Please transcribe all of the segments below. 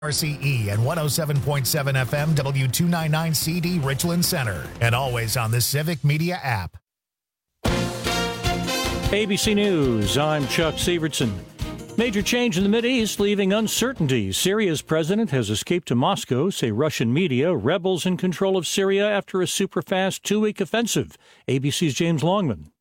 RCE and 107.7 FM W299CD Richland Center, and always on the Civic Media app. ABC News, I'm Chuck Sievertson. Major change in the Mideast, leaving uncertainty. Syria's president has escaped to Moscow, say Russian media. Rebels in control of Syria after a super-fast two-week offensive. ABC's James Longman.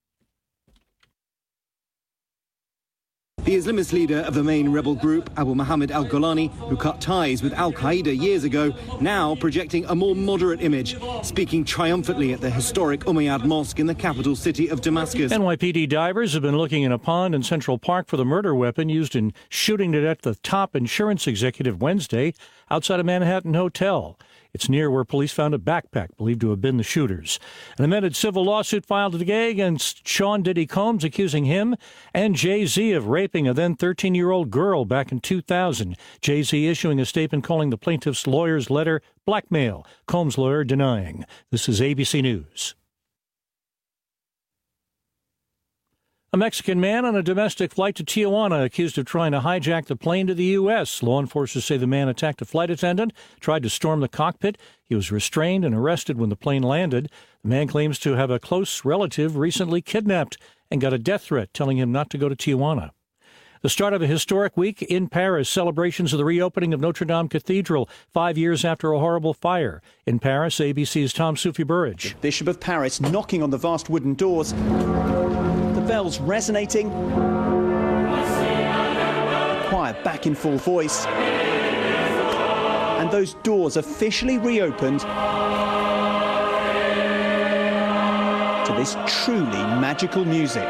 The Islamist leader of the main rebel group, Abu Muhammad al-Golani, who cut ties with al-Qaeda years ago, now projecting a more moderate image, speaking triumphantly at the historic Umayyad Mosque in the capital city of Damascus. NYPD divers have been looking in a pond in Central Park for the murder weapon used in shooting to death the top insurance executive Wednesday outside a Manhattan hotel. It's near where police found a backpack believed to have been the shooter's. An amended civil lawsuit filed today against Sean Diddy Combs, accusing him and Jay-Z of raping a then 13-year-old girl back in 2000. Jay-Z issuing a statement calling the plaintiff's lawyer's letter blackmail. Combs' lawyer denying. This is ABC News. A Mexican man on a domestic flight to Tijuana accused of trying to hijack the plane to the U.S. Law enforcers say the man attacked a flight attendant, tried to storm the cockpit. He was restrained and arrested when the plane landed. The man claims to have a close relative recently kidnapped and got a death threat telling him not to go to Tijuana. The start of a historic week in Paris, celebrations of the reopening of Notre Dame Cathedral 5 years after a horrible fire. In Paris, ABC's Tom Soufi-Burridge. The Bishop of Paris knocking on the vast wooden doors. The bells resonating. The choir back in full voice. And those doors officially reopened to this truly magical music.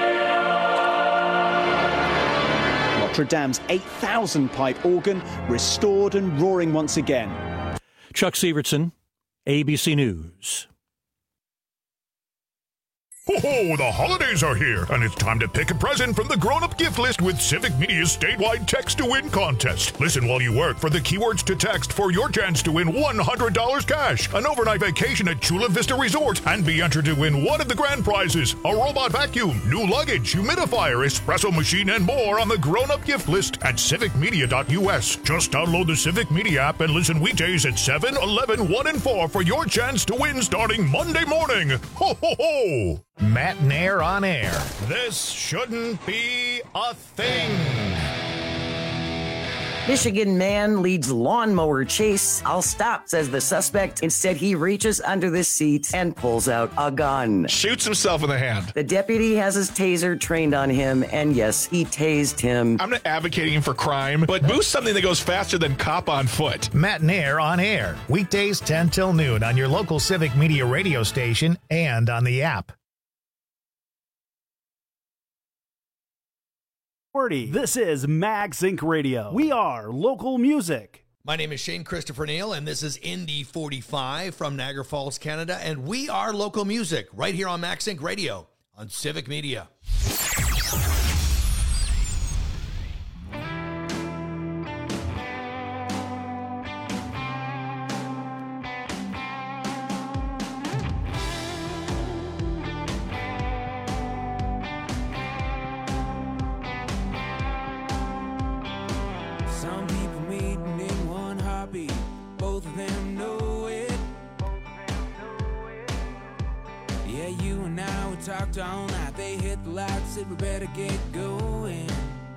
Notre Dame's 8,000-pipe organ restored and roaring once again. Chuck Sievertson, ABC News. Ho-ho, the holidays are here, and it's time to pick a present from the grown-up gift list with Civic Media's statewide text-to-win contest. Listen while you work for the keywords to text for your chance to win $100 cash, an overnight vacation at Chula Vista Resort, and be entered to win one of the grand prizes, a robot vacuum, new luggage, humidifier, espresso machine, and more on the grown-up gift list at civicmedia.us. Just download the Civic Media app and listen weekdays at 7, 11, 1, and 4 for your chance to win starting Monday morning. Ho, ho, ho! Matt Nair on air. This shouldn't be a thing. Michigan man leads lawnmower chase. I'll stop, says the suspect. Instead, he reaches under the seat and pulls out a gun. Shoots himself in the hand. The deputy has his taser trained on him, and yes, he tased him. I'm not advocating for crime, but boost something that goes faster than cop on foot. Matt Nair on air. Weekdays 10 till noon on your local Civic Media radio station and on the app. This is Mag Sync Radio. We are local music. My name is Shane Christopher Neal, and this is Indy 45 from Niagara Falls, Canada, and we are local music right here on Mag Sync Radio on Civic Media. Talked all night, they hit the lights, said we better get going.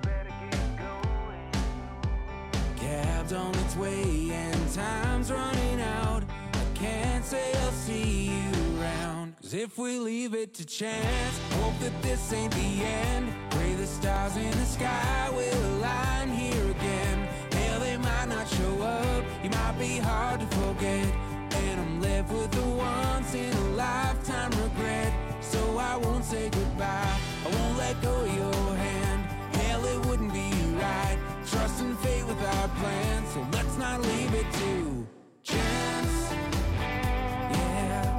Cab's on its way and time's running out. I can't say I'll see you around, 'cause if we leave it to chance, hope that this ain't the end. Pray the stars in the sky will align here again. Hell, they might not show up, you might be hard to forget, and I'm left with the once in a lifetime regret. So I won't say goodbye, I won't let go of your hand. Hell, it wouldn't be right, trusting fate with our plans. So let's not leave it to chance. Yeah.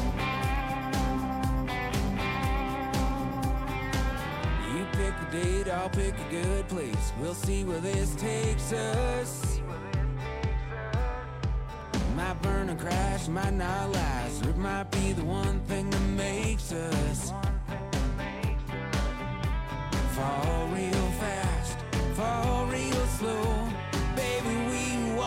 You pick a date, I'll pick a good place. We'll see where this takes us. Might burn and crash, might not last, or it might be the one thing that makes us fall real fast, fall real slow. Baby, we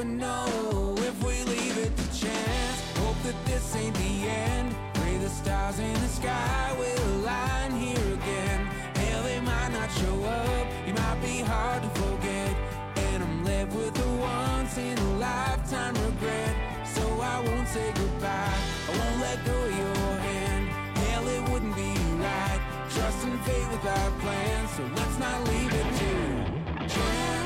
never know if we leave it to chance. Hope that this ain't the end. Pray the stars in the sky will align here again. Hell, they might not show up, you might be hard to forget, and I'm left with a once in a lifetime regret. So I won't say goodbye, I won't let go of your hand. Hell, it wouldn't be right, trusting fate without plans. So let's not leave it to chance.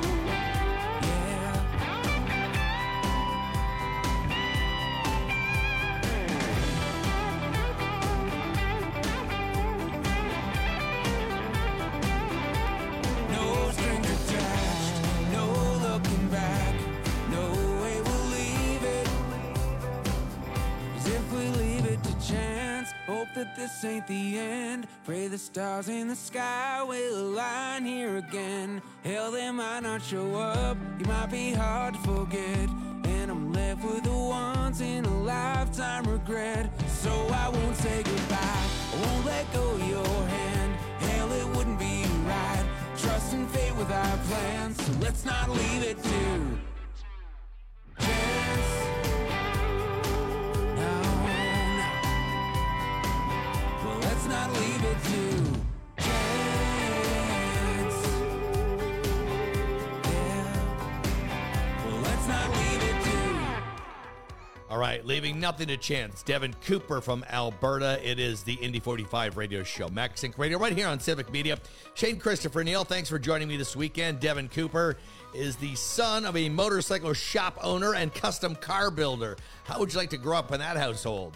Hope that this ain't the end. Pray the stars in the sky will align here again. Hell, they might not show up, you might be hard to forget, and I'm left with a once in a lifetime regret. So I won't say goodbye, I won't let go of your hand. Hell, it wouldn't be right, trusting fate without plans. So let's not leave it to chance. Let's not leave it to chance. Yeah. Well, let's not leave it to. All right, leaving nothing to chance. Devin Cooper from Alberta. It is the Indy 45 radio show, Max Inc. Radio, right here on Civic Media. Shane Christopher Neal, thanks for joining me this weekend. Devin Cooper is the son of a motorcycle shop owner and custom car builder. How would you like to grow up in that household?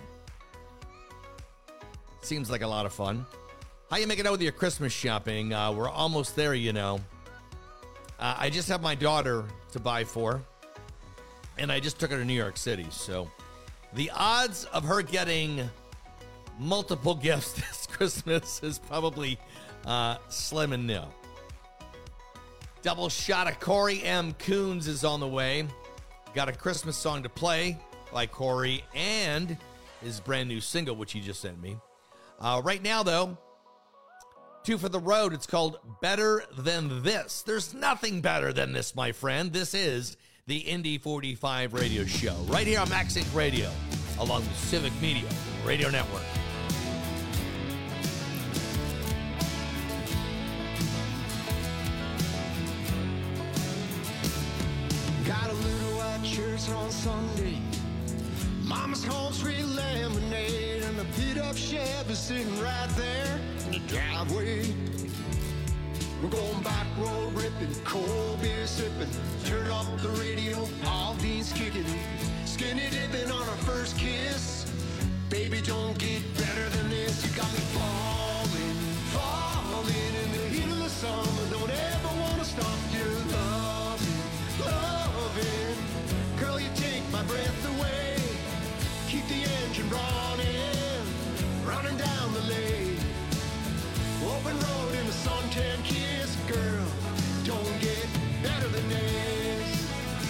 Seems like a lot of fun. How you making out with your Christmas shopping? We're almost there, you know. I just have my daughter to buy for, and I just took her to New York City. So the odds of her getting multiple gifts this Christmas is probably slim and nil. Double shot of Corey M. Coons is on the way. Got a Christmas song to play by Corey and his brand new single, which he just sent me. Right now, though, 2 for the road. It's called Better Than This. There's nothing better than this, my friend. This is the Indy 45 radio show, right here on Max Inc. Radio, along the Civic Media Radio Network. Got a little white church on Sunday. Mama's home sweet lemonade and a beat-up Chevy sitting right there in the driveway. We're going back road ripping, cold beer sipping, turn up the radio, all these kicking, skinny dipping on our first kiss. Baby, don't get better than this. You got me falling, falling in the heat of the summer. Don't ever want to stop your loving, loving. Girl, you take my breath away. Keep the engine running, running down the lane. Open road in a suntan kiss, girl, don't get better than this.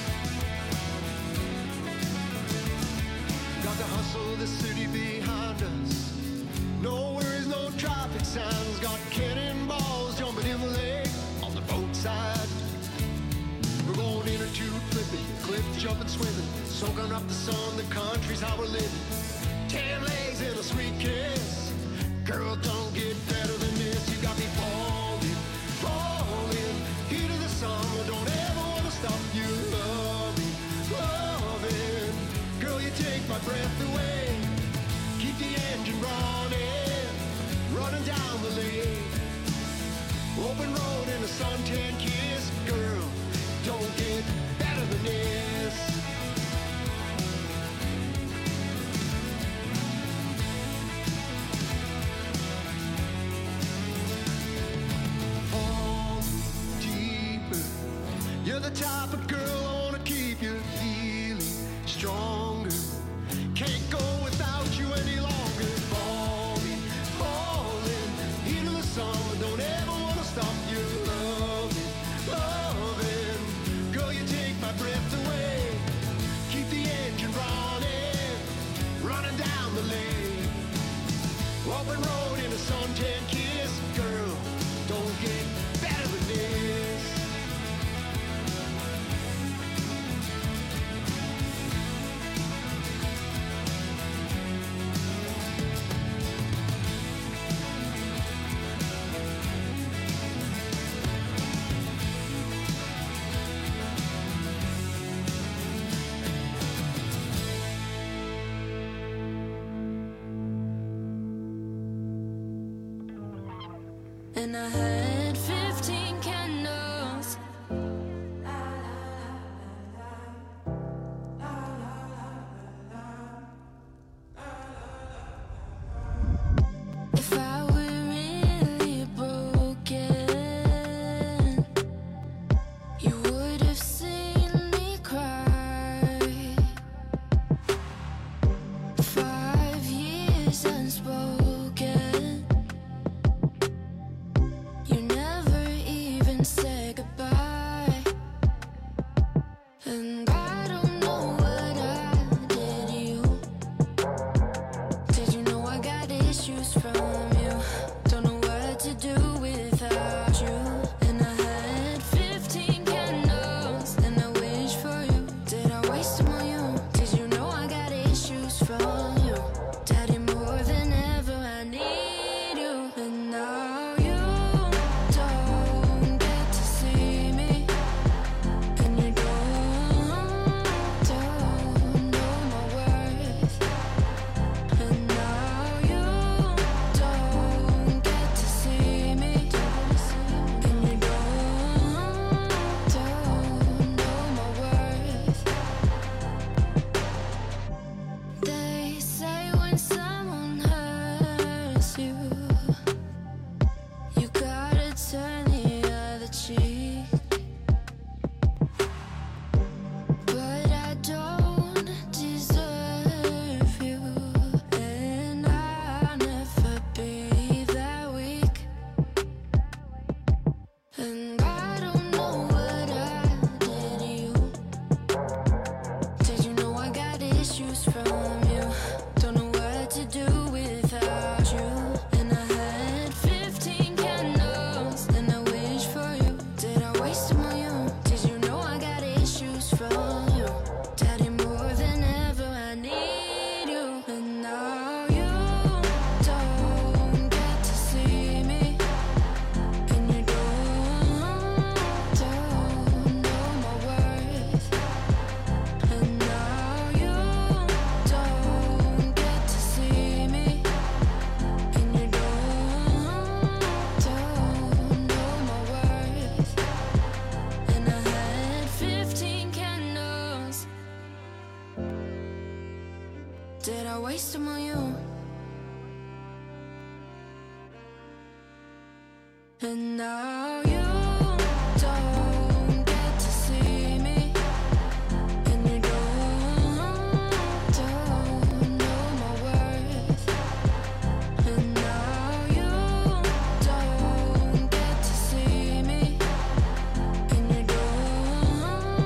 Got the hustle of the city behind us. No worries, no traffic signs. Got cannonballs jumping in the lake on the boat side. We're going in or two flipping, cliff jumping, swimming, soaking up the sun, the country's how we're living. 10 legs and a sweet kiss. Girl, don't get better than this. You got me falling, falling. Heat of the summer, don't ever want to stop you loving, loving. Girl, you take my breath away. Keep the engine running, running down the lane. Open road in a suntan kiss. Girl, don't get better than this. Fall deeper. You're the type of girl I want to keep you feeling stronger. Can't go without you any longer. Falling, falling. Heat of the summer, don't ever want to stop you loving, loving. Girl, you take my breath away. Keep the engine running, running down the lane. Open road in a suntan kiss. Girl, don't get better than this. and I had 15 candles. If I were really broken, you would have seen me cry. 5 years unspoken, you never even said goodbye. And I don't know what I did you. Did you know I got issues from you? Don't know what to do without you. And I had 15 candles, and I wish for you. Did I waste them on you? Did you know I got issues from you? Daddy, more than ever I need you. And now you don't get to see me, and you don't know my worth. And now you don't get to see me, and you don't know my worth. They say when someone hurts you, you gotta turn the other cheek. But I don't deserve you, and I'll never be that weak. And I don't know what I did you. Did you know I got issues from you? Don't know what to do without you. And I had 15 candles, and I wish for you. Did I waste them on you? Did you know I got issues from you? Daddy, more than ever I need you. And now you don't get to see me, and you don't know my worth. And now you don't get to see me, and you don't know my worth. And I had 15 candles. Did I waste them on you? And now you don't get to see me, and you don't know my worth. And now you don't get to see me, and you don't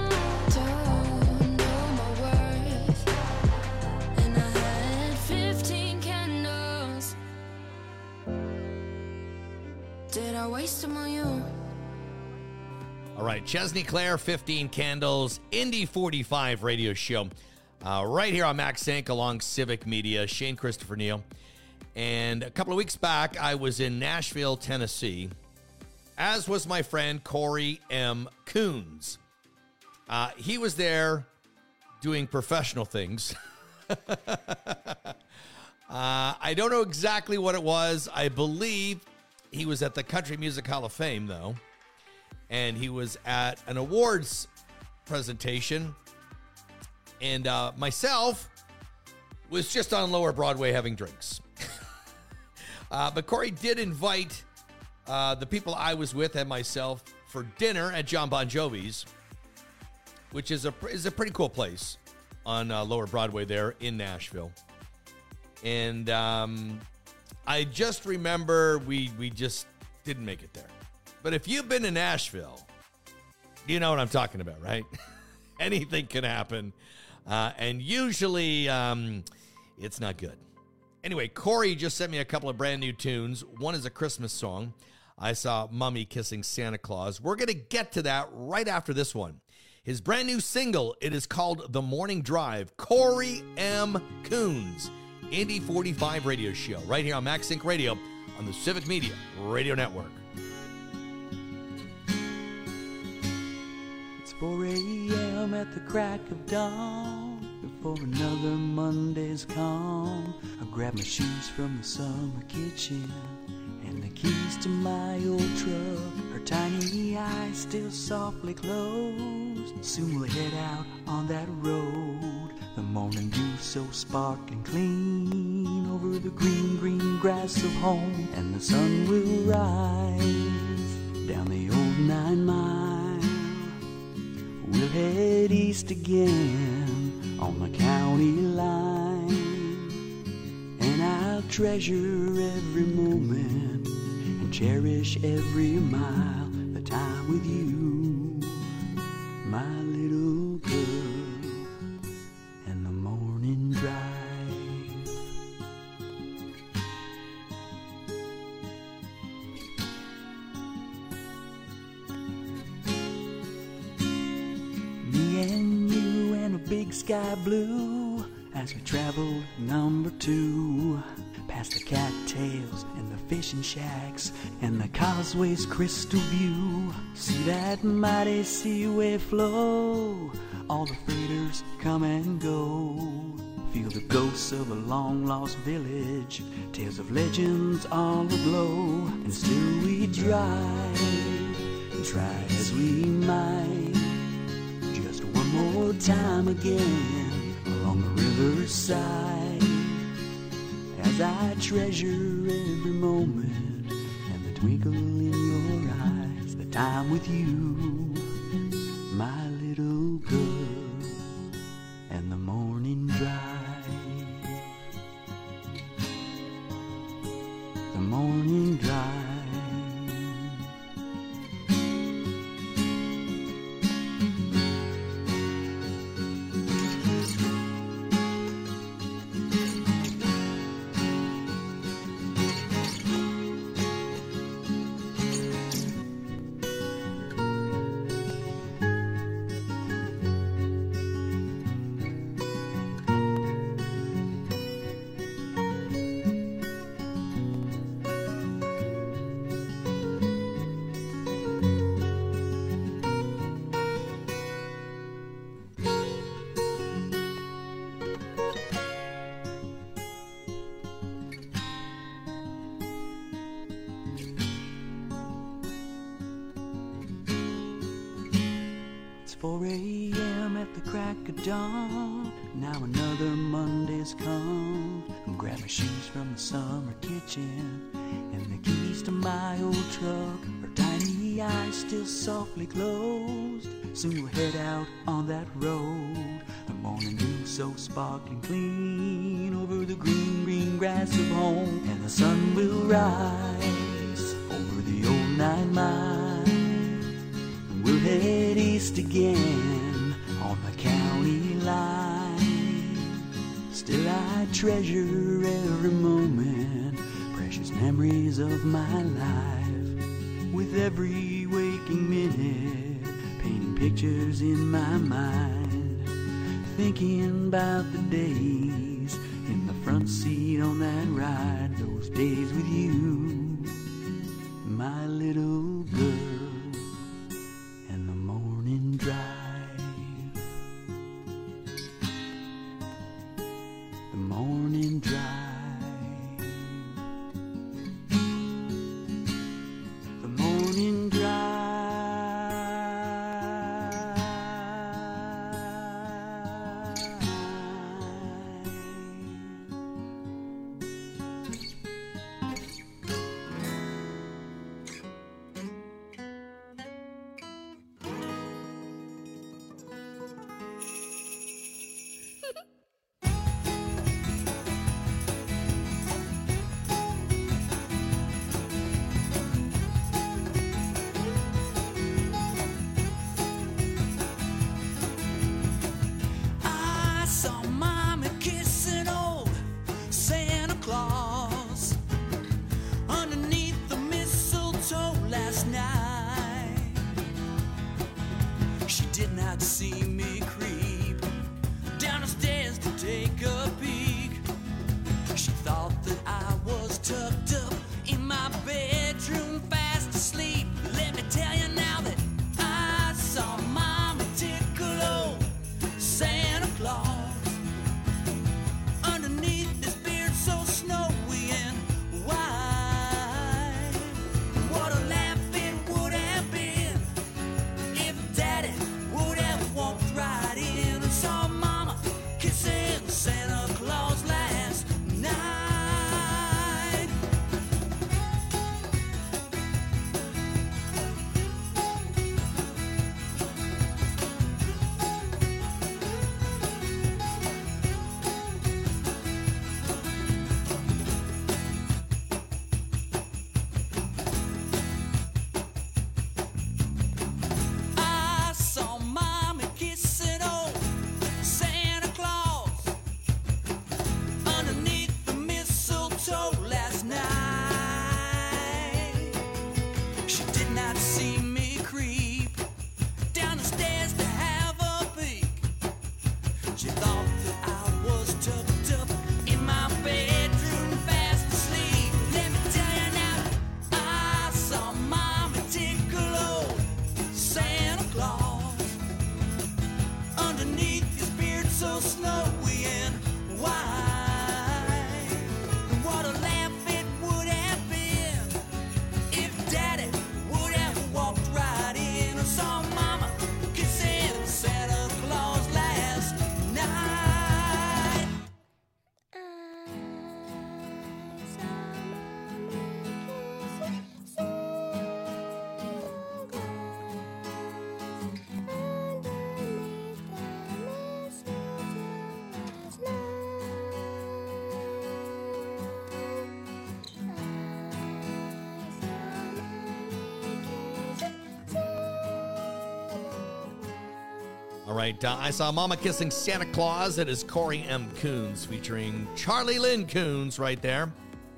know my worth. And I had 15 candles. Did I waste them on you? All right, Chesney Clare, 15 Candles, Indy 45 radio show. Right here on Max Inc. along Civic Media, Shane Christopher Neal. And a couple of weeks back, I was in Nashville, Tennessee, as was my friend Corey M. Coons. He was there doing professional things. I don't know exactly what it was. I believe he was at the Country Music Hall of Fame, though. And he was at an awards presentation. And myself was just on Lower Broadway having drinks. But Corey did invite the people I was with and myself for dinner at John Bon Jovi's, which is a pretty cool place on Lower Broadway there in Nashville. And I just remember we just didn't make it there. But if you've been to Nashville, you know what I'm talking about, right? Anything can happen. And usually it's not good. Anyway, Corey just sent me a couple of brand new tunes. One is a Christmas song. I saw Mummy Kissing Santa Claus. We're going to get to that right after this one. His brand new single, it is called The Morning Drive. Corey M. Coons, Indy 45 radio show, right here on Max Inc. Radio on the Civic Media Radio Network. It's 4 a.m. at the crack of dawn. Before another Monday's come, I grab my shoes from the summer kitchen and the keys to my old truck. Her tiny eyes still softly closed. Soon we'll head out on that road. The morning dew so sparkling clean over the green, green grass of home. And the sun will rise down the old 9 Mile. We'll head east again on the county line. And I'll treasure every moment and cherish every mile, the time with you, my little girl, and the morning drive. Me and you and a big sky blue as we traveled number 2, past the cattails and the fishing shacks and the causeway's crystal view. See that mighty seaway flow, all the freighters come and go. Feel the ghosts of a long-lost village, tales of legends all aglow. And still we drive and try as we might, just one more time again along the riverside, as I treasure every moment and the twinkle in your eyes, the time with you, my little girl, and the morning drive, the morning drive. It's 4 a.m. at the crack of dawn. Now another Monday's come. Grab my shoes from the summer kitchen and the keys to my old truck. Her tiny eyes still softly closed. Soon we'll head out on that road. The morning dew so sparkling clean over the green, green grass of home. And the sun will rise over the old 9 Mile. And we'll head east again on the county line. Still I treasure every moment, precious memories of my life. With every waking minute, painting pictures in my mind, thinking about the days in the front seat on that ride. Those days with you, my little girl, and the morning drive, the morning drive, the morning drive. She thought that I was tucked up in my bedroom, fast asleep. Let me tell you now, I saw Mama take a load, Santa Claus, underneath his beard so snowy and white. What a laugh it would have been if Daddy would have walked right in. I saw Mama kissing Santa Claus last night. All right, I saw Mama kissing Santa Claus. That is Corey M. Coons featuring Charlie Lynn Coons right there.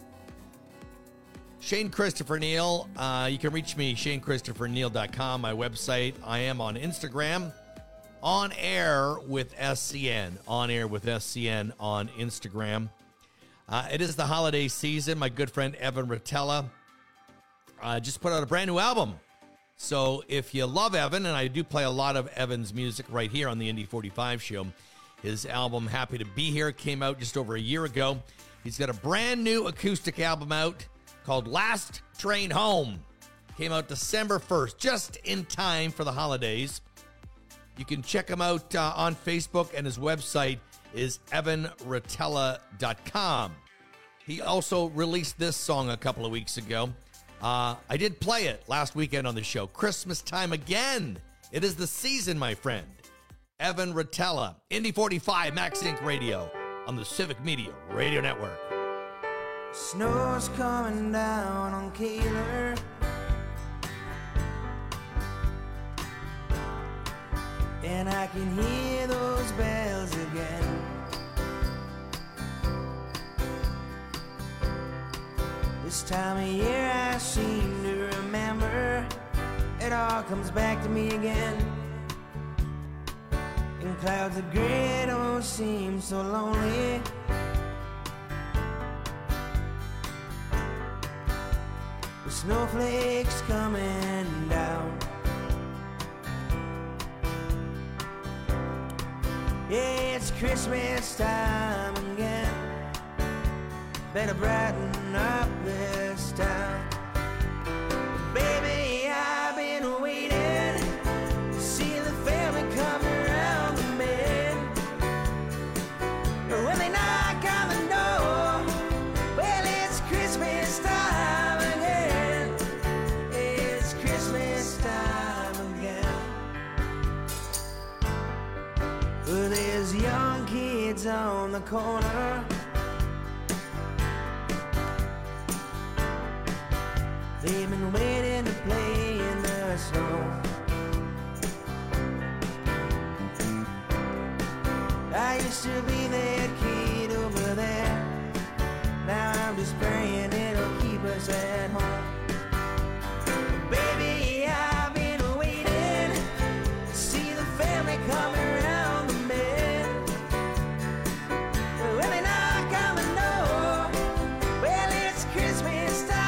Shane Christopher Neal. You can reach me, ShaneChristopherNeal.com, my website. I am on Instagram, On Air with SCN. On Air with SCN on Instagram. It is the holiday season. My good friend Evan Rotella just put out a brand new album. So if you love Evan, and I do play a lot of Evan's music right here on the Indy 45 show, his album, Happy to Be Here, came out just over a year ago. He's got a brand new acoustic album out called Last Train Home. Came out December 1st, just in time for the holidays. You can check him out on Facebook, and his website is evanrotella.com. He also released this song a couple of weeks ago. I did play it last weekend on the show. Christmas time again. It is the season, my friend. Evan Rotella, Indy 45, Max Inc. Radio on the Civic Media Radio Network. Snow's coming down on Keeler. And I can hear those bells again. This time of year I seem to remember. It all comes back to me again. And clouds of gray don't seem so lonely. The snowflakes coming down. Yeah, it's Christmas time again. Better brighten up this town. Baby, I've been waiting to see the family come around the bend. When they knock on the door, well, it's Christmas time again. It's Christmas time again. Well, there's young kids on the corner. They've been waiting to play in the snow. I used to be that kid over there. Now I'm just praying it'll keep us at home. Baby, I've been waiting to see the family come around the bend. When they knock on the door, well, it's Christmas time.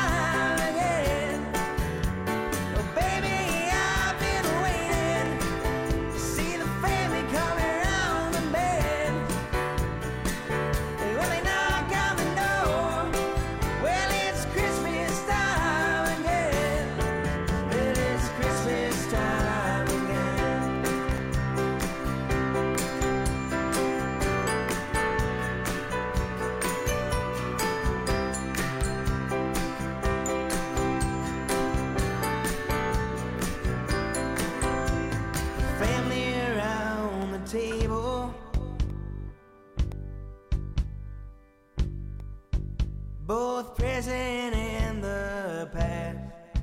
Both present and the past.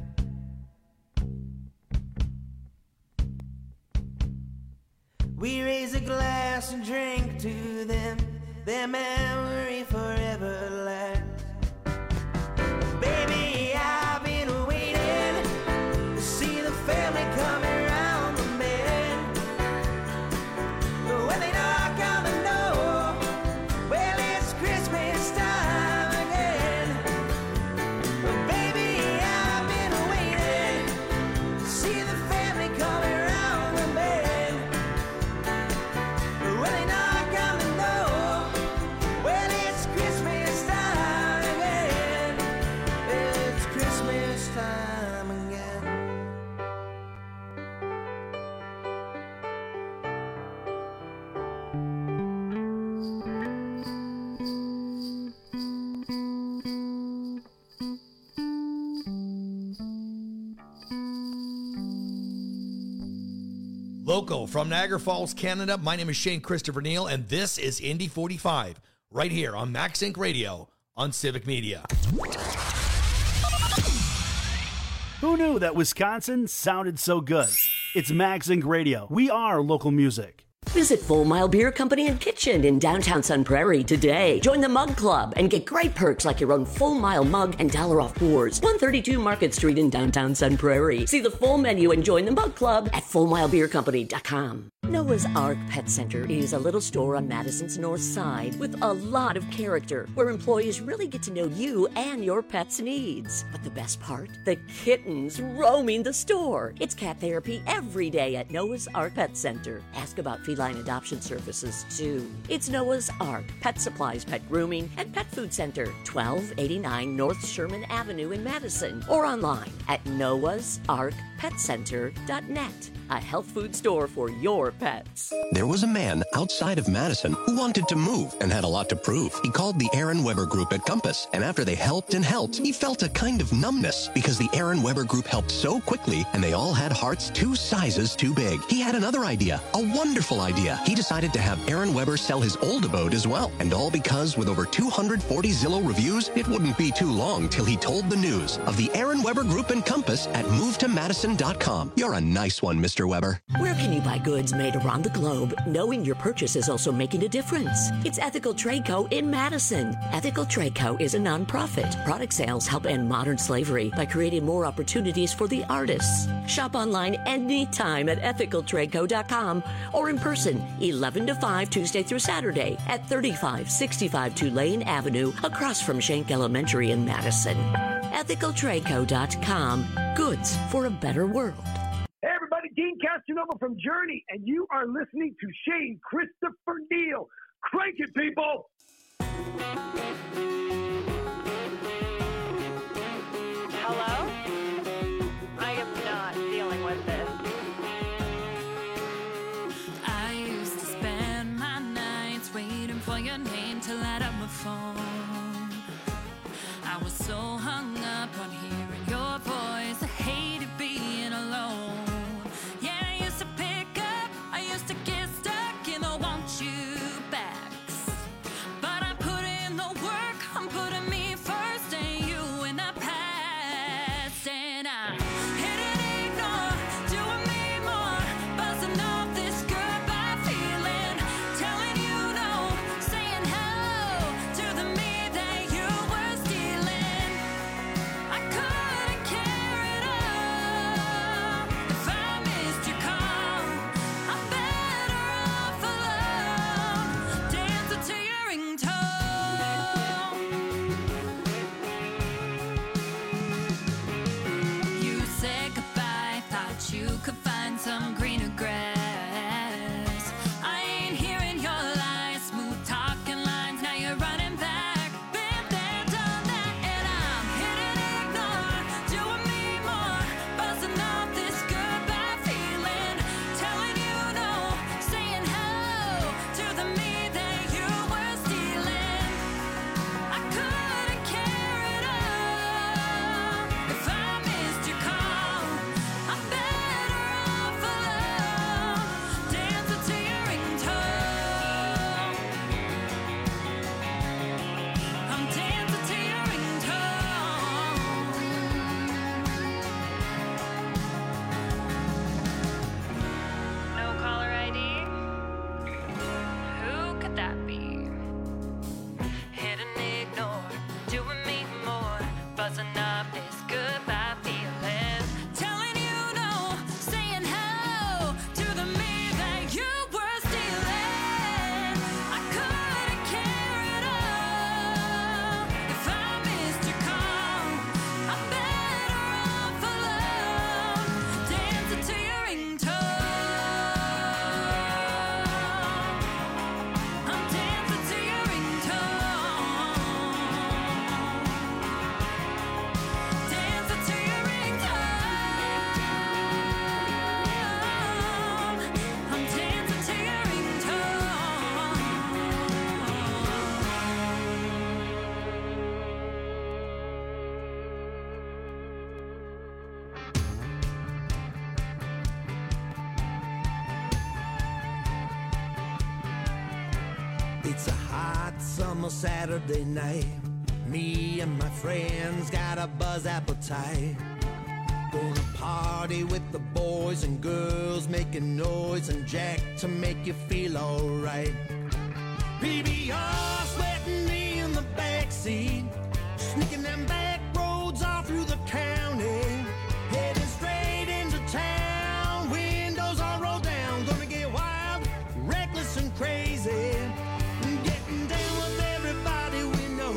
We raise a glass and drink to them. Their memory forever lasts. Baby, I've been waiting to see the family come around the bend. When they knock on the Local from Niagara Falls, Canada, my name is Shane Christopher Neal, and this is Indy 45, right here on Max Inc. Radio on Civic Media. Who knew that Wisconsin sounded so good? It's Max Inc. Radio. We are local music. Visit Full Mile Beer Company and Kitchen in downtown Sun Prairie today. Join the Mug Club and get great perks like your own Full Mile mug and $1 off pours. 132 Market Street in downtown Sun Prairie. See the full menu and join the Mug Club at FullMileBeerCompany.com. Noah's Ark Pet Center is a little store on Madison's north side with a lot of character, where employees really get to know you and your pet's needs. But the best part? The kittens roaming the store. It's cat therapy every day at Noah's Ark Pet Center. Ask about feline adoption services, too. It's Noah's Ark, pet supplies, pet grooming, and pet food center, 1289 North Sherman Avenue in Madison, or online at noahsarkpetcenter.net. A health food store for your pets. There was a man outside of Madison who wanted to move and had a lot to prove. He called the Aaron Weber Group at Compass, and after they helped and helped, he felt a kind of numbness because the Aaron Weber Group helped so quickly, and they all had hearts 2 sizes too big. He had another idea, a wonderful idea. He decided to have Aaron Weber sell his old abode as well, and all because with over 240 Zillow reviews, it wouldn't be too long till he told the news of the Aaron Weber Group and Compass at MoveToMadison.com. You're a nice one, Mr. Weber. Where can you buy goods made around the globe, knowing your purchase is also making a difference? It's Ethical Trade Co. in Madison. Ethical Trade Co. is a nonprofit. Product sales help end modern slavery by creating more opportunities for the artists. Shop online anytime at ethicaltradeco.com or in person 11 to 5 Tuesday through Saturday at 3565 Tulane Avenue across from Schenck Elementary in Madison. Ethicaltradeco.com. Goods for a better world. Hey everybody, Dean Casanova from Journey, and you are listening to Shane Christopher Neal. Crank it, people! Hello? I am not dealing with this. I used to spend my nights waiting for your name to light up my phone. I was so hung up on hearing your voice, I hated being alone. Yeah, I used to pick up, I used to get stuck in the want you backs. But I put in the work, I'm putting me first, and you in the past. And I hit and ignore, doing me more, buzzing off this goodbye feeling, telling you no, saying hello to the It's a hot summer Saturday night. Me and my friends got a buzz appetite. Gonna party with the boys and girls, making noise and jack to make you feel alright. PBR sweating me in the backseat, sneaking them back roads all through the county, heading straight into town. Windows all rolled down, gonna get wild, reckless and crazy, getting down with everybody we know.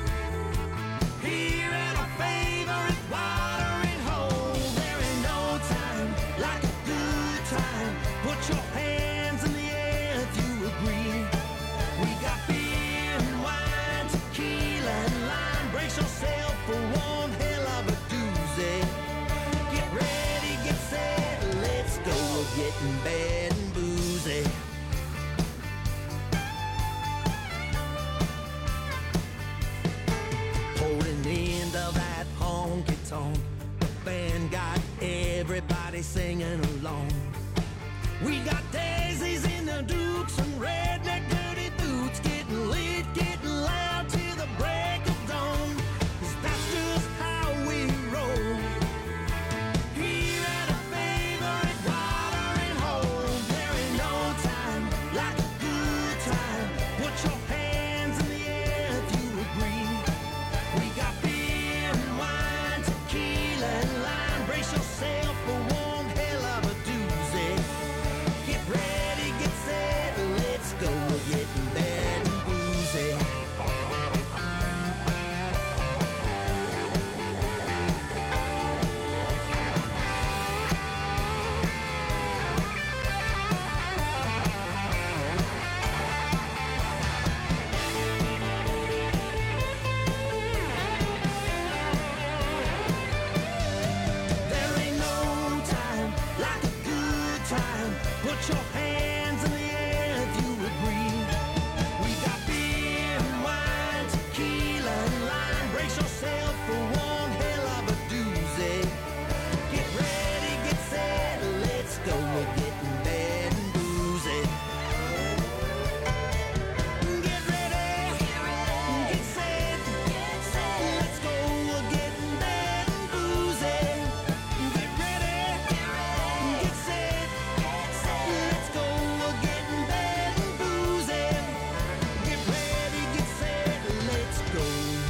Here at our favorite watering hole, there ain't no time like a good time. Put your hands in the air if you agree. We got beer and wine, tequila and lime. Brace yourself for one hell of a doozy. Get ready, get set, let's go. We're getting bad and boozy. Holding into that honky-tonk, the band got everybody singing along. We got daisies in the dukes and redneck dirty boots, getting lit, getting loud till the break of dawn. 'Cause that's just how we roll. Here at a favorite watering hole, there ain't no time like a good time. Put your hands in the air if you agree. We got beer and wine, tequila and lime. Brace yourself for one hell of a doozy. Get ready, get set, let's go. We're getting bad and boozy. There ain't no time like a good time. Put your hands in the air if you agree. We got beer and wine, tequila and lime. Brace yourself for one hell of a doozy. Get ready, get set, let's go. We're getting bad and boozy. Get ready, get set, let's go. We're getting bad and boozy. Get ready, get set, let's go. We're getting bad and boozy. Get ready, get set, let's go.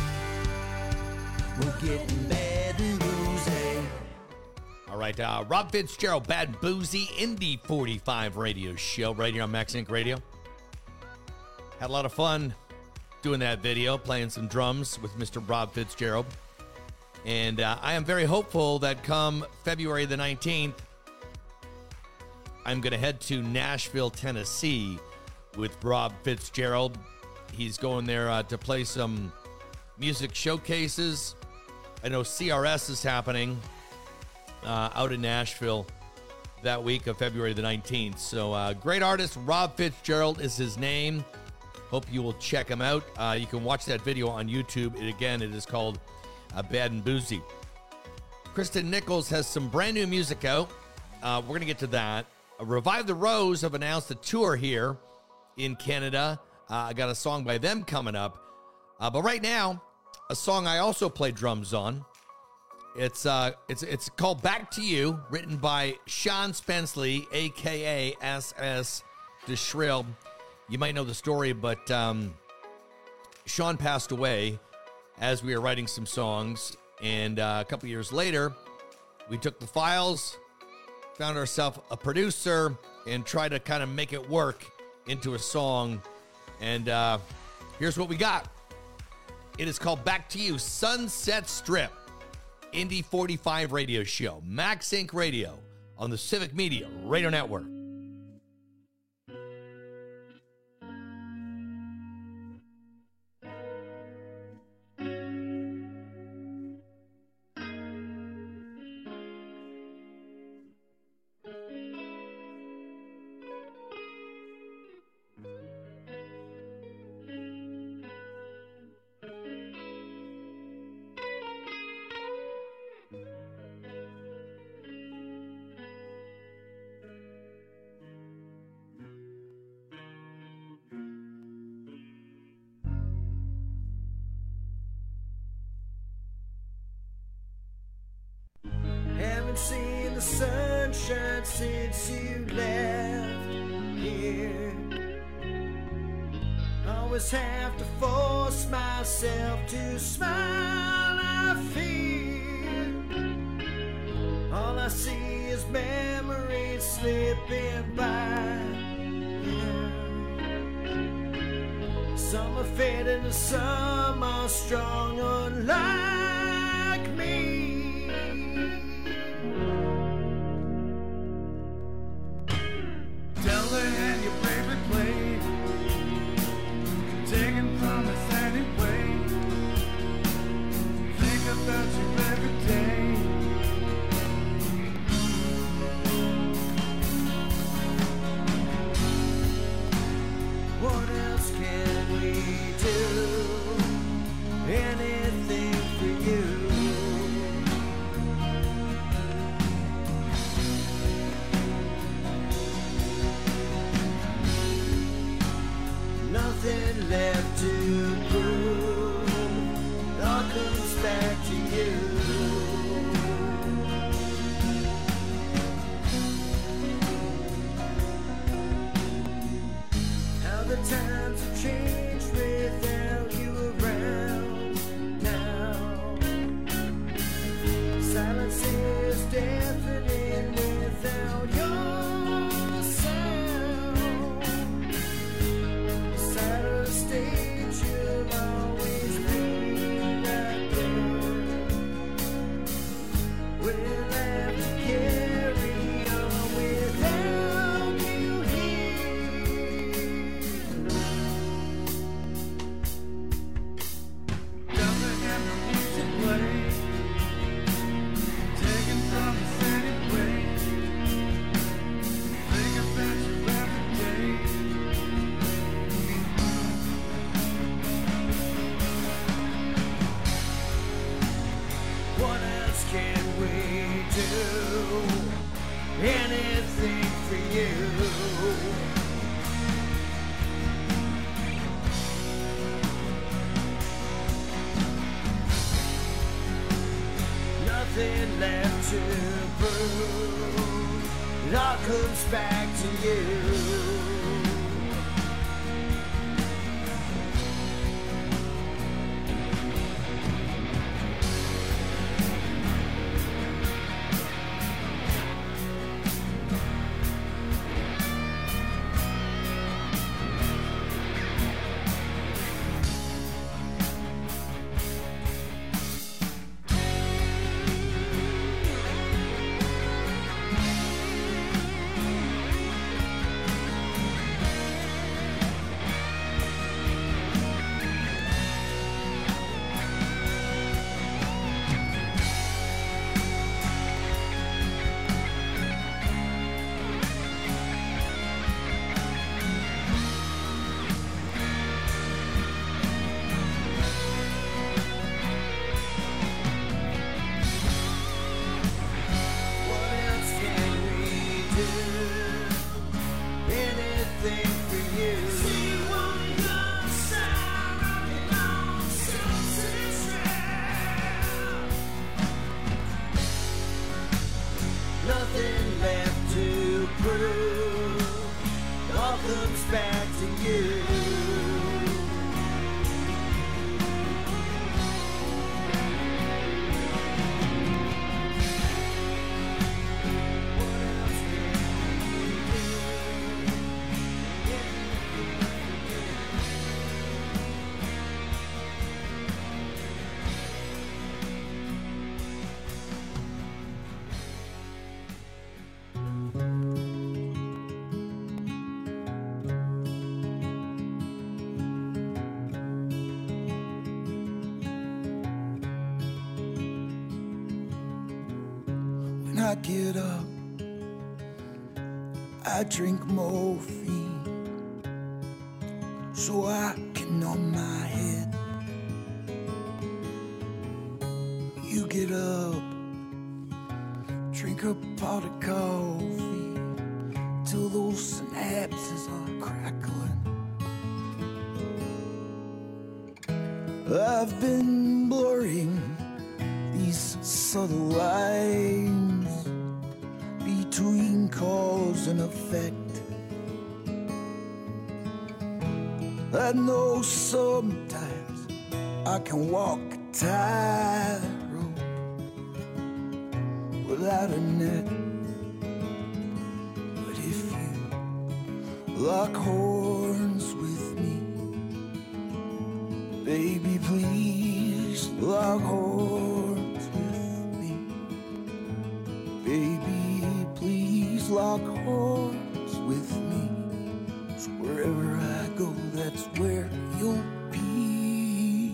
We're getting bad and boozy. All right, Rob Fitzgerald, Bad and Boozy, Indy 45 radio show right here on Max Inc. Radio. Had a lot of fun doing that video, playing some drums with Mr. Rob Fitzgerald. And I am very hopeful that come February the 19th, I'm going to head to Nashville, Tennessee with Rob Fitzgerald. He's going there to play some music showcases. I know CRS is happening out in Nashville that week of February the 19th. So great artist, Rob Fitzgerald is his name. Hope you will check him out. You can watch that video on YouTube. It is called Bad and Boozy. Kristen Nichols has some brand new music out. We're going to get to that. Revive the Rose have announced a tour here in Canada. I got a song by them coming up. But right now, a song I also play drums on. It's called Back to You, written by Sean Spenceley, a.k.a. S.S. DeShrill. You might know the story, but Sean passed away as we were writing some songs. And a couple years later, we took the files, found ourselves a producer, and tried to kind of make it work into a song. And here's what we got. It is called Back to You, Sunset Strip, Indy 45 radio show, Max Inc. Radio on the Civic Media Radio Network. seen the sunshine since you left here. Always have to force myself to smile. I fear all I see is memories slipping by. Some are fading and some are strong, unlike me. Tell the hand your favorite play, taking promise anyway. Think about you every day. What else can we do? Anything for you. Nothing left to prove. It all comes back to you. How the times have changed without you around now. Silence is deafening without your sound. Side of the stage, you'll always be right there. We'll have to carry on without you here. Doesn't have no music play, taking promise anyway. Think about you every day. What else can we do? Anything for you. Nothing left to prove. It all comes back to you. What else can we do? Anything for you. See one young sound of your own senses round. Nothing left to prove. All comes back to you. When I get up, I drink morphine so I can numb my head. You get up, drink a pot of coffee till those synapses are crackling. I've been blurring these subtle lines between cause and effect. I know sometimes I can walk a tightrope without a net, but if you lock horns with me, baby, please lock horns with me. Baby, please lock horns with me. So wherever I go, that's where you'll be.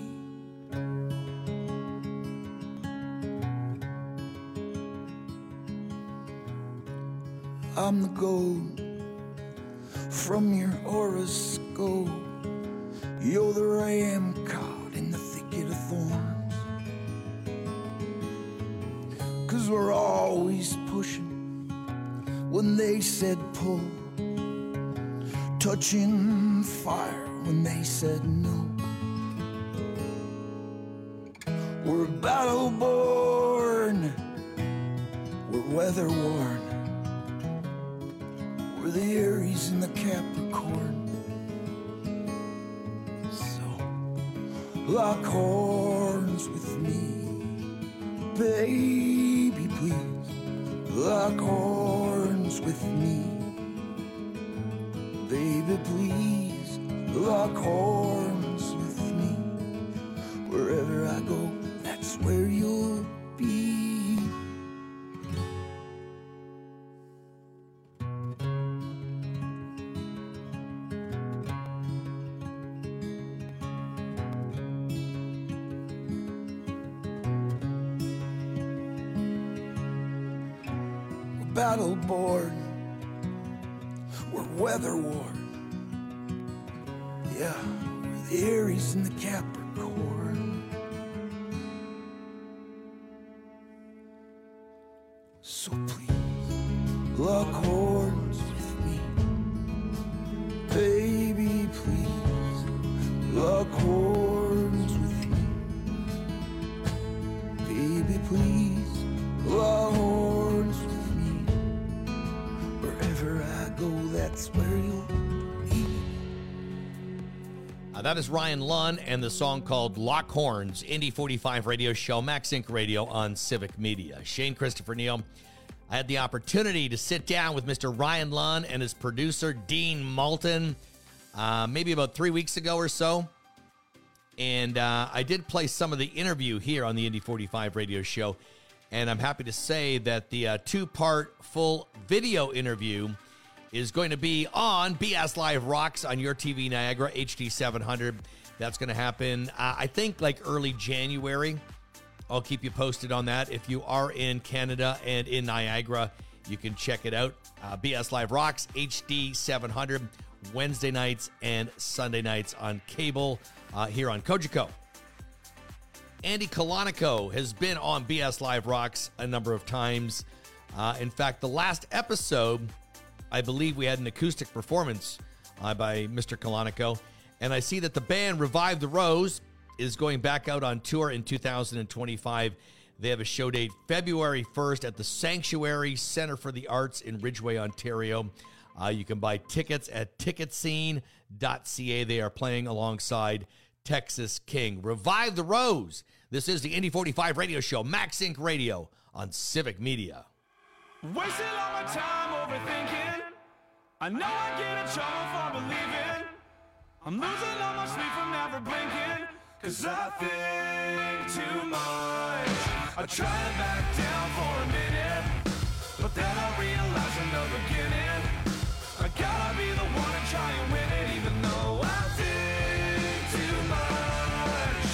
I'm the gold from your horoscope. You're the ram caught in the thicket of thorns. 'Cause we're always pushing when they said pull, touching fire when they said no. We're battle born, we're weather worn, we're the Aries and the Capricorn. Lock horns with me, baby, please. Lock horns with me, baby, please. Lock horns with me. Wherever I go, that's where you'll be. Battle born, we're weather worn. Yeah, we're the Aries and the Capricorn. So please, lock horns with me, baby, please. Lock horns with me, baby, please. Lock horns with me. Wherever I go, that's where you'll be. That is Ryan Lunn and the song called Lock Horns, Indy 45 radio show, Max Inc. Radio on Civic Media. Shane Christopher Neal. I had the opportunity to sit down with Mr. Ryan Lunn and his producer, Dean Moulton, maybe about 3 weeks ago or so. And I did play some of the interview here on the Indy 45 radio show. And I'm happy to say that the two-part full video interview is going to be on BS Live Rocks on your TV Niagara HD 700. That's going to happen, I think, like early January. I'll keep you posted on that. If you are in Canada and in Niagara, you can check it out. BS Live Rocks HD 700, Wednesday nights and Sunday nights on cable here on Cogeco. Andy Colonico has been on BS Live Rocks a number of times. In fact, the last episode, I believe we had an acoustic performance by Mr. Colonico. And I see that the band Revive the Rose is going back out on tour in 2025. They have a show date February 1st at the Sanctuary Center for the Arts in Ridgeway, Ontario. You can buy tickets at ticketscene.ca. They are playing alongside Texas King. Revive the Rose. This is the Indy 45 radio show, Max Inc. Radio on Civic Media. Wasting all my time overthinking. I know I get in trouble for believing. I'm losing all my sleep from never blinking. 'Cause I think too much. I try to back down for a minute, but then I realize from the beginning I gotta be the one to try and win it, even though I think too much.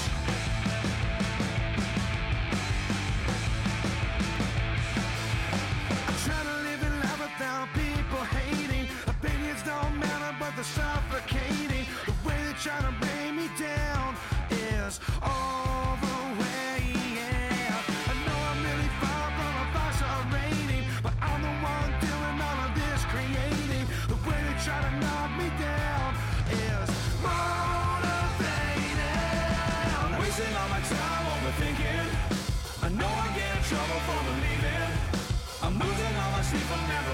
I try to live in life without people hating. Opinions don't matter, but they're suffocating. The way they try to bring me down is all the way, yeah. I know I'm really far from a 5-star rating, but I'm the one doing all of this creating. The way they try to knock me down is motivating. Wasting all my time overthinking. I know I get in trouble for believing. I'm losing all my sleep, I'm never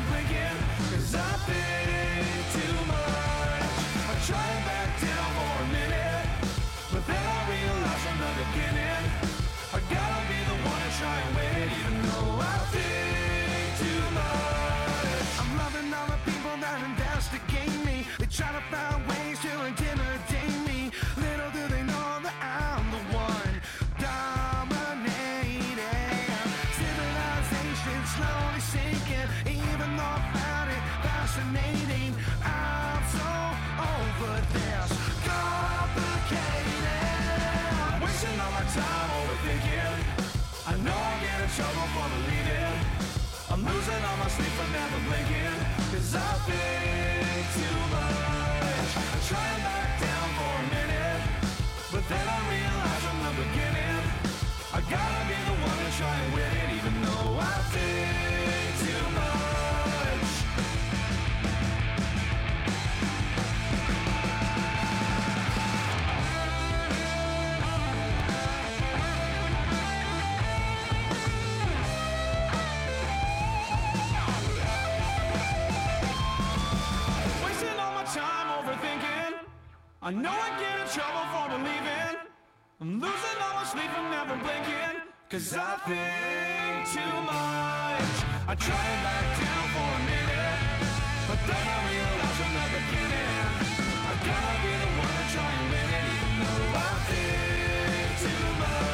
try to find ways to intimidate me. Little do they know that I'm the one dominating. Civilization slowly sinking, even though I found it fascinating. I'm so over this complicated. Wasting all my time overthinking. I know I get in trouble for believing. I'm losing all my sleep but never blinking. Cause I think too much. I'm trying back down for a minute, but then I realize from the beginning I gotta be the one to try and win it, even though I think too much. I know I get in trouble for believing. I'm losing all my sleep and never blinking. Cause I think too much. I try and back down for a minute, but then I realize from the beginning I gotta be the one to try and win it, even though I think too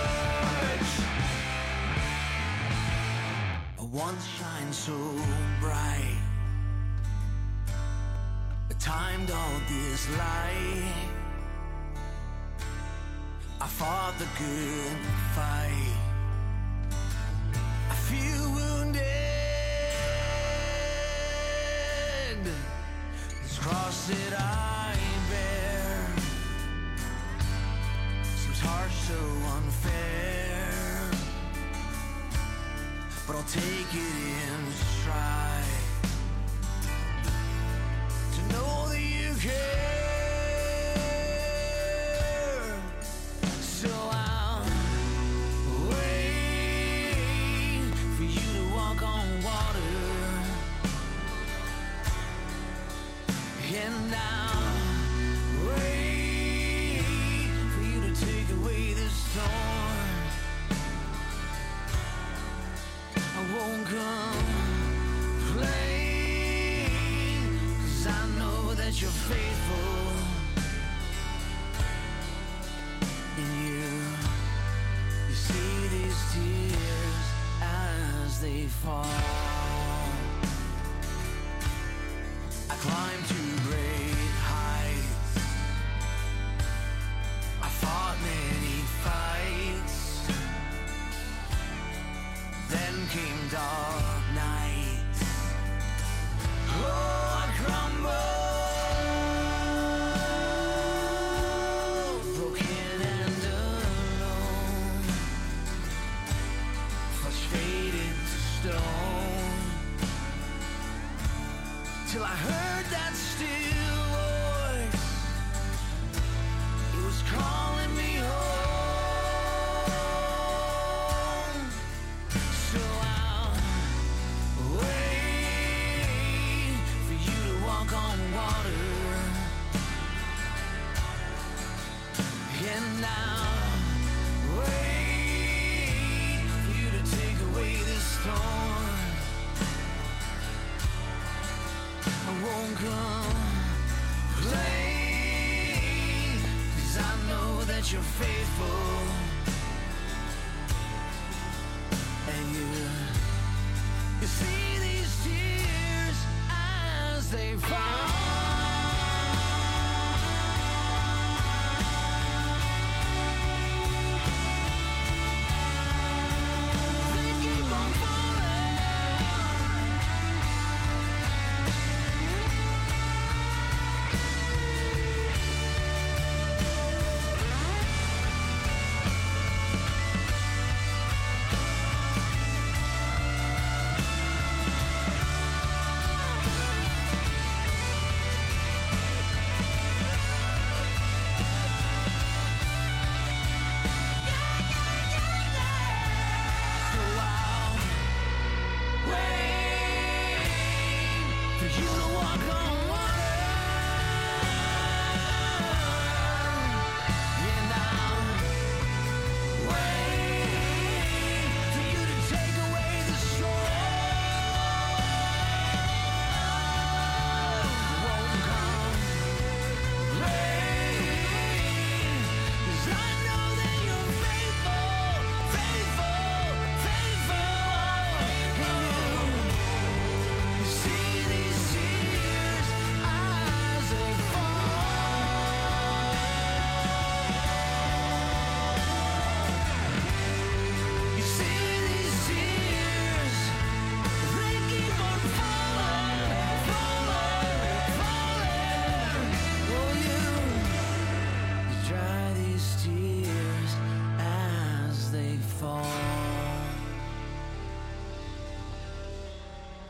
much. I once shined so bright, I timed all this light. I fought the good fight. I feel wounded. This cross that I bear seems harsh, so unfair, but I'll take it in stride to know that you care. So I'll wait for you to walk on water, and I'll wait for you to take away this storm. I won't complain, 'cause I know that you're faithful. Tears as they fall. I climb to great heights. I fought many fights. Then came dark nights. Oh, I crumbled. Till I heard that still voice. It was calling me home. So I'll wait for you to walk on water, and I'll wait for you to take away this storm. I won't complain, 'cause I know that you're faithful, and you see these tears as they fall.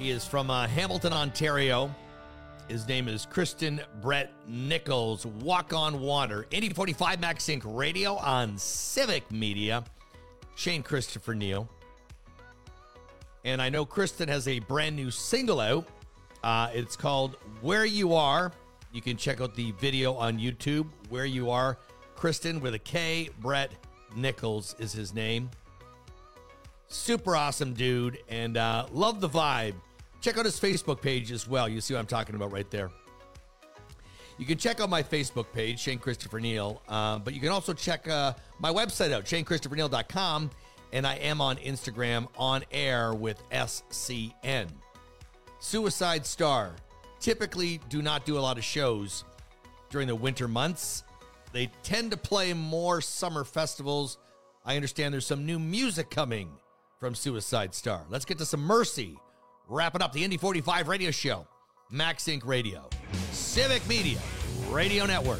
He is from Hamilton, Ontario. His name is Kristen Brett Nichols. Walk on Water. 8045 Max Inc. Radio on Civic Media. Shane Christopher Neal. And I know Kristen has a brand new single out. It's called Where You Are. You can check out the video on YouTube. Where You Are. Kristen with a K. Brett Nichols is his name. Super awesome dude. And love the vibe. Check out his Facebook page as well. You see what I'm talking about right there. You can check out my Facebook page, Shane Christopher Neal. But you can also check my website out, ShaneChristopherNeal.com. And I am on Instagram on air with SCN. Suicide Star. Typically do not do a lot of shows during the winter months. They tend to play more summer festivals. I understand there's some new music coming from Suicide Star. Let's get to some Mercy. Wrapping up the Indy 45 radio show. Max Inc. Radio. Civic Media Radio Network.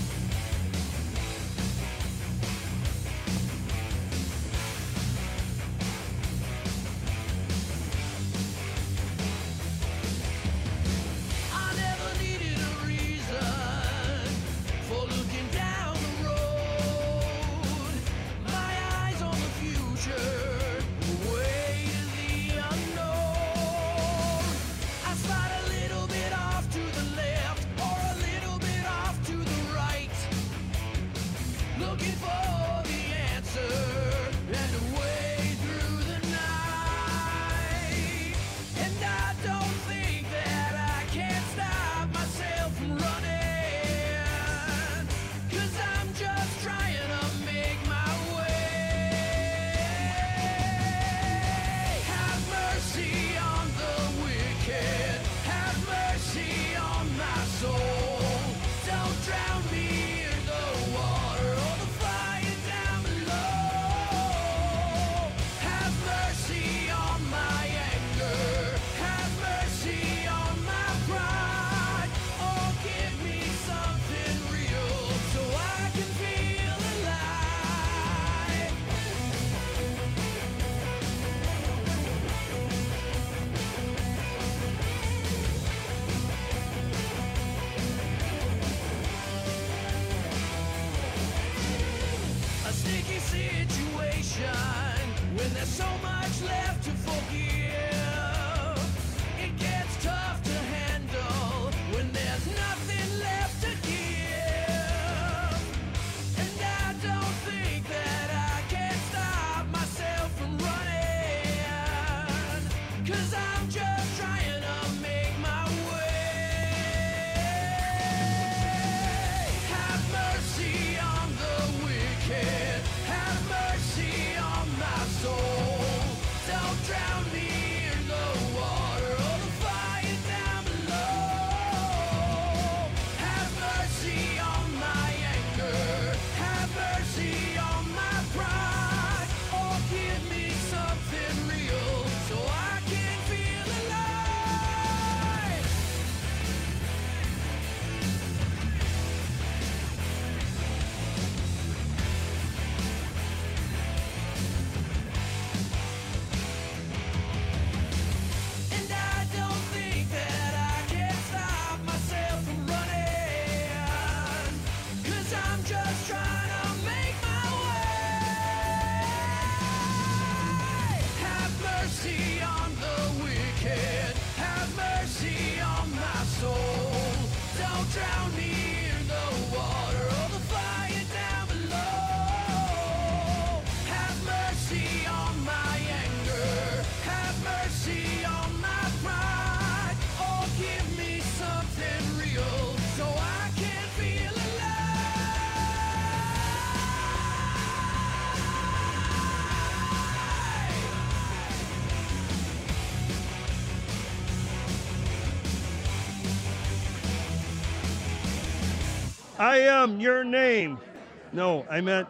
I am your name. No, I meant,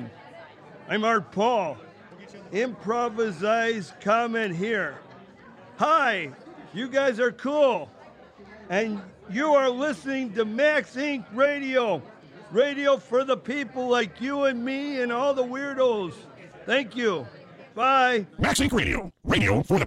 I'm Art Paul. Improvised comment here. Hi, you guys are cool. And you are listening to Max Inc. Radio. Radio for the people like you and me and all the weirdos. Thank you. Bye. Max Inc. Radio. Radio for the people.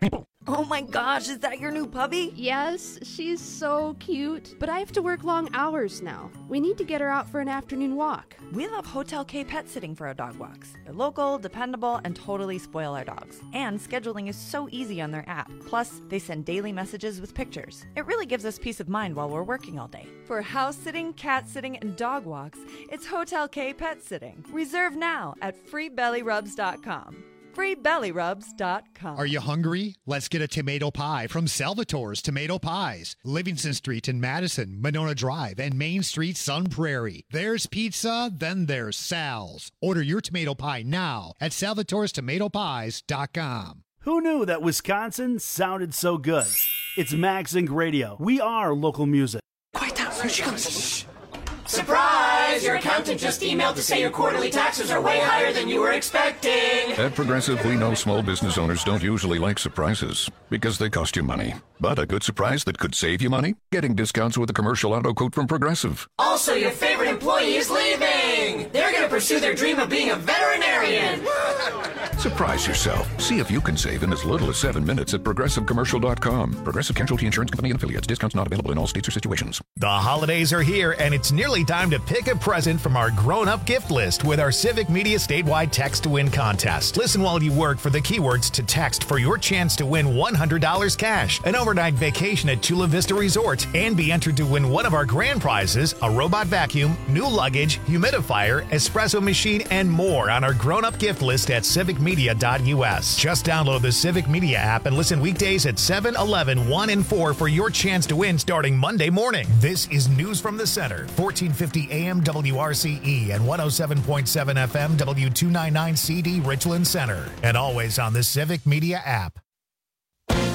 Oh my gosh, is that your new puppy? Yes, she's so cute. But I have to work long hours now. We need to get her out for an afternoon walk. We love Hotel K Pet Sitting for our dog walks. They're local, dependable, and totally spoil our dogs. And scheduling is so easy on their app. Plus, they send daily messages with pictures. It really gives us peace of mind while we're working all day. For house sitting, cat sitting, and dog walks, it's Hotel K Pet Sitting. Reserve now at freebellyrubs.com. freebellyrubs.com. Are you hungry? Let's get a tomato pie from Salvatore's Tomato Pies. Livingston Street in Madison, Monona Drive, and Main Street, Sun Prairie. There's pizza, then there's Sal's. Order your tomato pie now at salvatorestomatopies.com. Who knew that Wisconsin sounded so good? It's Max Inc. Radio. We are local music. Quiet down, here she comes. Surprise! Your accountant just emailed to say your quarterly taxes are way higher than you were expecting. At Progressive, we know small business owners don't usually like surprises because they cost you money. But a good surprise that could save you money? Getting discounts with a commercial auto quote from Progressive. Also, your favorite employee is leaving. They're going to pursue their dream of being a veterinarian. Surprise yourself. See if you can save in as little as 7 minutes at ProgressiveCommercial.com. Progressive Casualty Insurance Company and Affiliates. Discounts not available in all states or situations. The holidays are here, and it's nearly time to pick a present from our grown-up gift list with our Civic Media statewide text to win contest. Listen while you work for the keywords to text for your chance to win $100 cash, an overnight vacation at Chula Vista Resort, and be entered to win one of our grand prizes, a robot vacuum, new luggage, humidifier, espresso machine, and more on our grown-up gift list at civicmedia.us. Just download the Civic Media app and listen weekdays at 7, 11, 1, and 4 for your chance to win starting Monday morning. This is News from the Center, 1450 AM WRCE and 107.7 FM W299 CD Richland Center, and always on the Civic Media app.